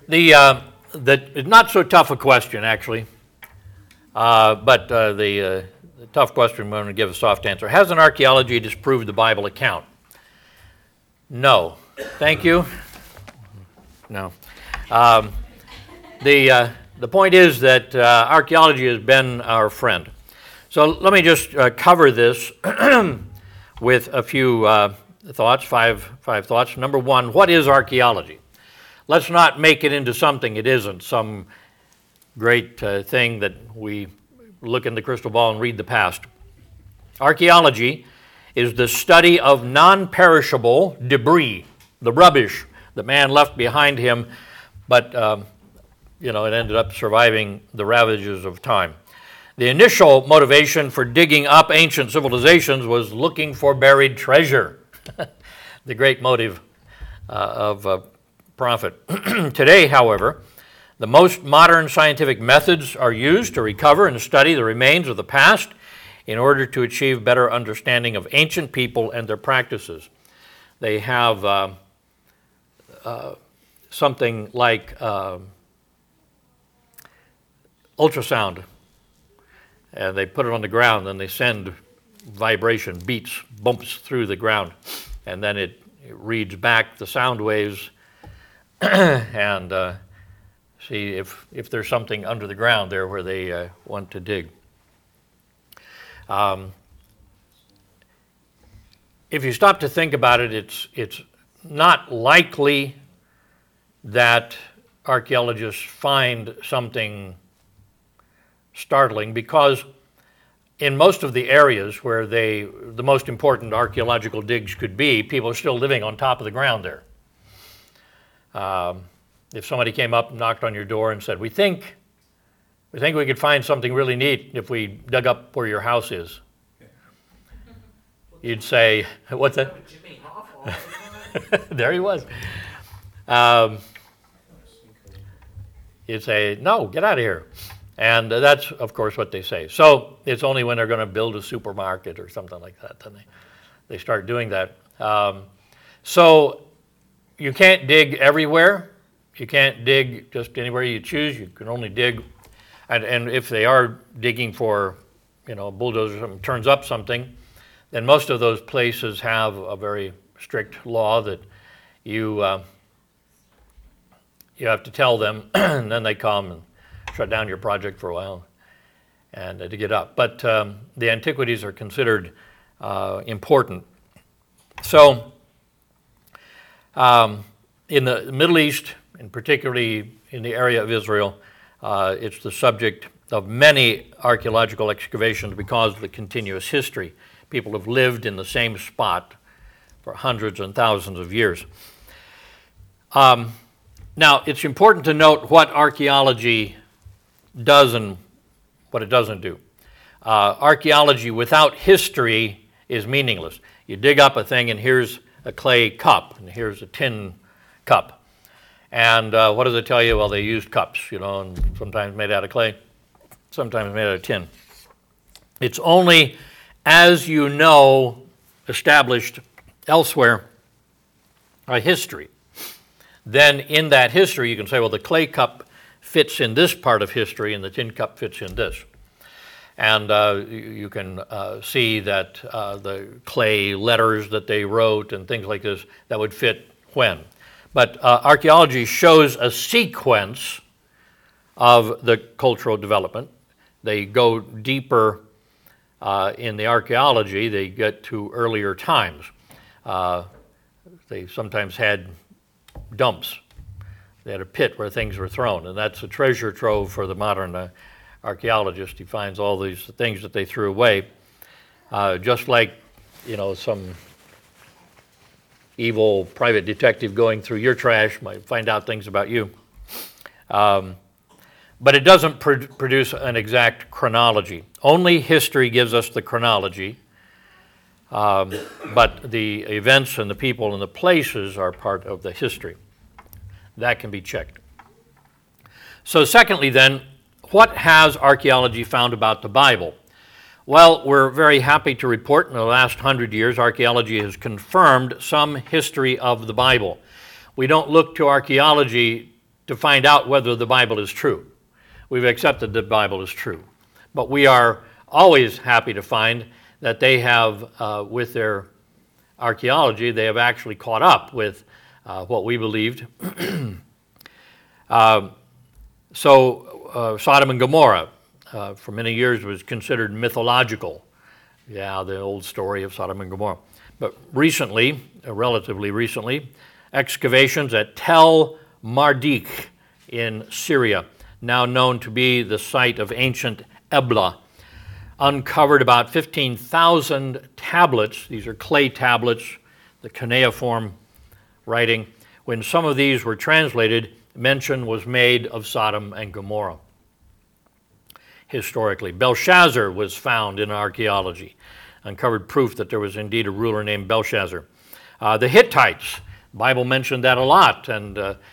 It's not so tough a question, actually, but the tough question, I'm going to give a soft answer. Hasn't archaeology disproved the Bible account? No. Thank you. No. The point is that archaeology has been our friend. So let me just cover this with a few thoughts, five thoughts. Number one, what is archaeology? Let's not make it into something it isn't, some great thing that we look in the crystal ball and read the past. Archaeology is the study of non-perishable debris, the rubbish that man left behind him, but it ended up surviving the ravages of time. The initial motivation for digging up ancient civilizations was looking for buried treasure, the great motive of a prophet. Today, however, the most modern scientific methods are used to recover and study the remains of the past in order to achieve better understanding of ancient people and their practices. They have something like ultrasound, and they put it on the ground, and they send vibration, beats, bumps through the ground, and then it reads back the sound waves and see if there's something under the ground there where they want to dig. If you stop to think about it, it's not likely that archaeologists find something startling, because in most of the areas where the most important archaeological digs could be, people are still living on top of the ground there. If somebody came up and knocked on your door and said, we think we could find something really neat if we dug up where your house is, you'd say, what's that? Jimmy Hoffa. There he was. You'd say, no, get out of here. And that's, of course, what they say. So it's only when they're going to build a supermarket or something like that then they start doing that. So you can't dig everywhere. You can't dig just anywhere you choose. You can only dig, and if they are digging for, a bulldozer or something turns up something, then most of those places have a very strict law that you have to tell them, and then they come and shut down your project for a while and to get up. But the antiquities are considered important. So in the Middle East, and particularly in the area of Israel, it's the subject of many archaeological excavations because of the continuous history. People have lived in the same spot for hundreds and thousands of years. Now, it's important to note what archaeology does and what it doesn't do. Archaeology without history is meaningless. You dig up a thing and here's a clay cup and here's a tin cup. And what does it tell you? Well, they used cups, and sometimes made out of clay, sometimes made out of tin. It's only as established elsewhere a history. Then in that history you can say, well, the clay cup fits in this part of history and the tin cup fits in this. And you can see that the clay letters that they wrote and things like this, that would fit when. But archaeology shows a sequence of the cultural development. They go deeper in the archaeology, they get to earlier times. They sometimes had dumps. They had a pit where things were thrown, and that's a treasure trove for the modern archaeologist. He finds all these things that they threw away, just like, some evil private detective going through your trash might find out things about you. But it doesn't produce an exact chronology. Only history gives us the chronology, but the events and the people and the places are part of the history. That can be checked. So secondly then, what has archaeology found about the Bible? Well, we're very happy to report in the last 100 years, archaeology has confirmed some history of the Bible. We don't look to archaeology to find out whether the Bible is true. We've accepted the Bible is true. But we are always happy to find that they have, with their archaeology, they have actually caught up with what we believed. So Sodom and Gomorrah, for many years, was considered mythological. Yeah, the old story of Sodom and Gomorrah. But recently, relatively recently, excavations at Tel Mardik in Syria, now known to be the site of ancient Ebla, uncovered about 15,000 tablets. These are clay tablets, the cuneiform writing. When some of these were translated, mention was made of Sodom and Gomorrah. Historically, Belshazzar was found in archaeology, uncovered proof that there was indeed a ruler named Belshazzar. The Hittites, the Bible mentioned that a lot, and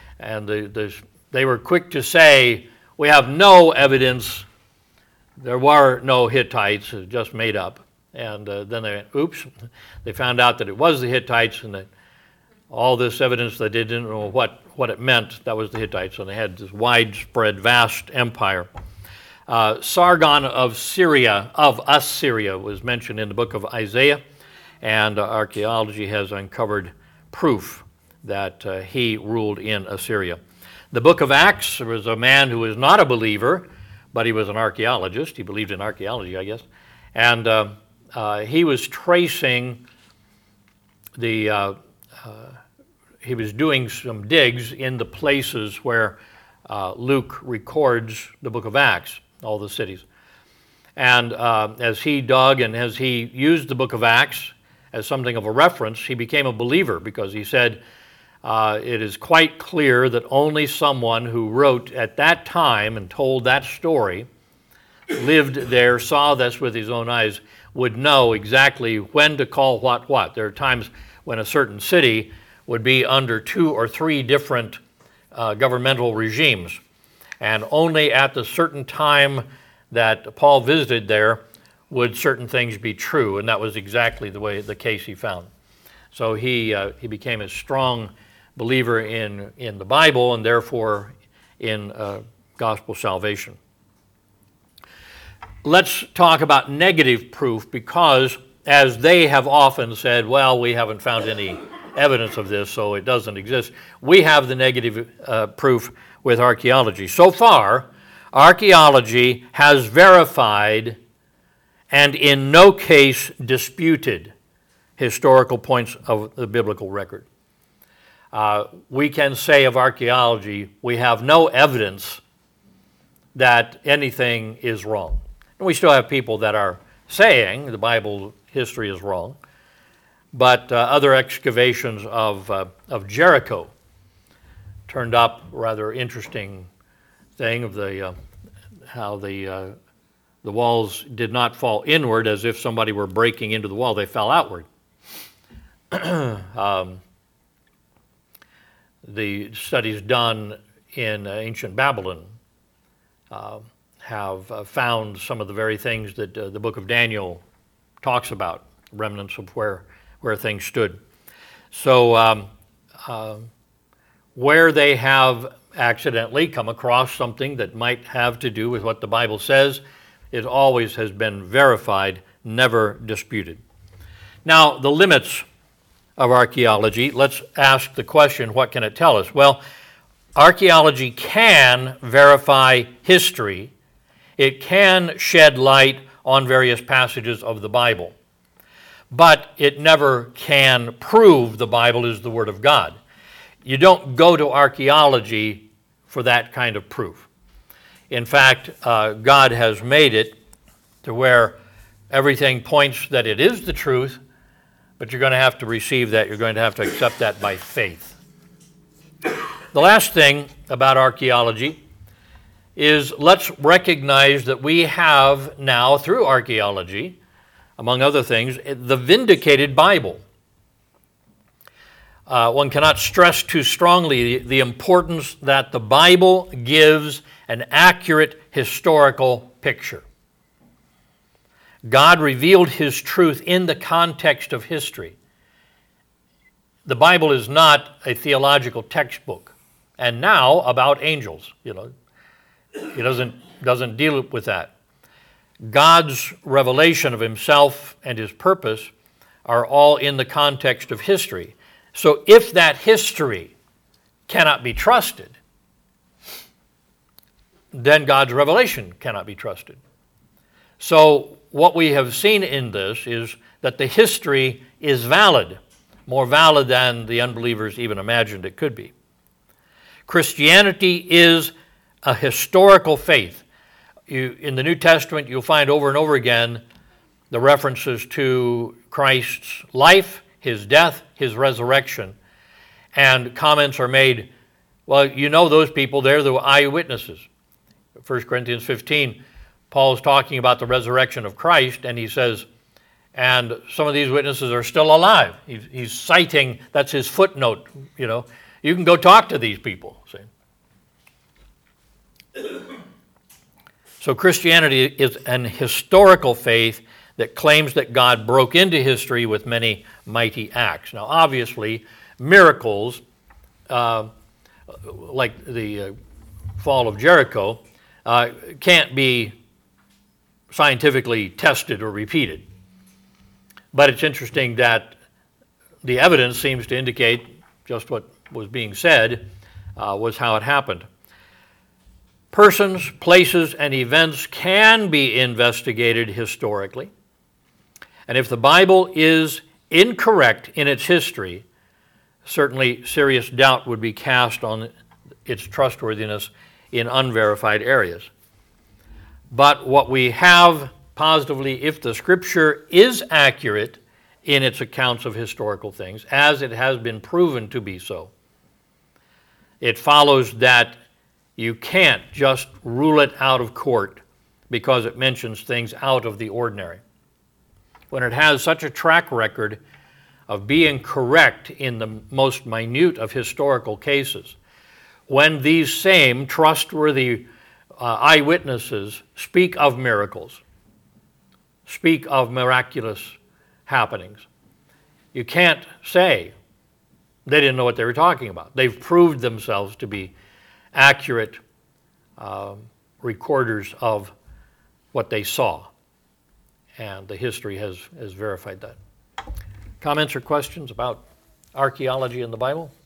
they were quick to say, we have no evidence, there were no Hittites, just made up. And then they found out that it was the Hittites, and that all this evidence that they didn't know what it meant, that was the Hittites, and they had this widespread, vast empire. Sargon of Assyria was mentioned in the book of Isaiah, and archaeology has uncovered proof that he ruled in Assyria. The book of Acts, there was a man who was not a believer, but he was an archaeologist. He believed in archaeology, I guess. And he was tracing he was doing some digs in the places where Luke records the book of Acts, all the cities. And as he dug and as he used the book of Acts as something of a reference, he became a believer because he said, it is quite clear that only someone who wrote at that time and told that story, lived there, saw this with his own eyes, would know exactly when to call what. There are times when a certain city would be under 2 or 3 different governmental regimes. And only at the certain time that Paul visited there would certain things be true, and that was exactly the case he found. So he became a strong believer in the Bible and therefore in gospel salvation. Let's talk about negative proof because, as they have often said, well, we haven't found any evidence of this, so it doesn't exist. We have the negative proof with archaeology. So far, archaeology has verified and in no case disputed historical points of the biblical record. We can say of archaeology, we have no evidence that anything is wrong. And we still have people that are saying the Bible history is wrong, but other excavations of Jericho turned up a rather interesting thing of how the walls did not fall inward as if somebody were breaking into the wall. They fell outward. The studies done in ancient Babylon have found some of the very things that the book of Daniel talks about, remnants of where things stood. So where they have accidentally come across something that might have to do with what the Bible says, it always has been verified, never disputed. Now, the limits of archaeology, let's ask the question, what can it tell us? Well, archaeology can verify history. It can shed light on various passages of the Bible. But it never can prove the Bible is the Word of God. You don't go to archaeology for that kind of proof. In fact, God has made it to where everything points that it is the truth, but you're going to have to receive that. You're going to have to accept that by faith. The last thing about archaeology is let's recognize that we have now, through archaeology, among other things, the vindicated Bible. One cannot stress too strongly the importance that the Bible gives an accurate historical picture. God revealed His truth in the context of history. The Bible is not a theological textbook. and now about angels. He doesn't deal with that. God's revelation of himself and his purpose are all in the context of history. So if that history cannot be trusted, then God's revelation cannot be trusted. So what we have seen in this is that the history is valid, more valid than the unbelievers even imagined it could be. Christianity is a historical faith. In the New Testament, you'll find over and over again the references to Christ's life, his death, his resurrection, and comments are made, well, you know those people, they're the eyewitnesses. 1 Corinthians 15, Paul's talking about the resurrection of Christ, and he says, and some of these witnesses are still alive. He's citing, that's his footnote, You can go talk to these people. See? So Christianity is an historical faith that claims that God broke into history with many mighty acts. Now, obviously, miracles, like the fall of Jericho, can't be scientifically tested or repeated. But it's interesting that the evidence seems to indicate just what was being said was how it happened. Persons, places, and events can be investigated historically. And if the Bible is incorrect in its history, certainly serious doubt would be cast on its trustworthiness in unverified areas. But what we have positively, if the Scripture is accurate in its accounts of historical things, as it has been proven to be so, it follows that you can't just rule it out of court because it mentions things out of the ordinary. When it has such a track record of being correct in the most minute of historical cases, when these same trustworthy eyewitnesses speak of miracles, speak of miraculous happenings, you can't say they didn't know what they were talking about. They've proved themselves to be accurate recorders of what they saw. And the history has verified that. Comments or questions about archaeology in the Bible?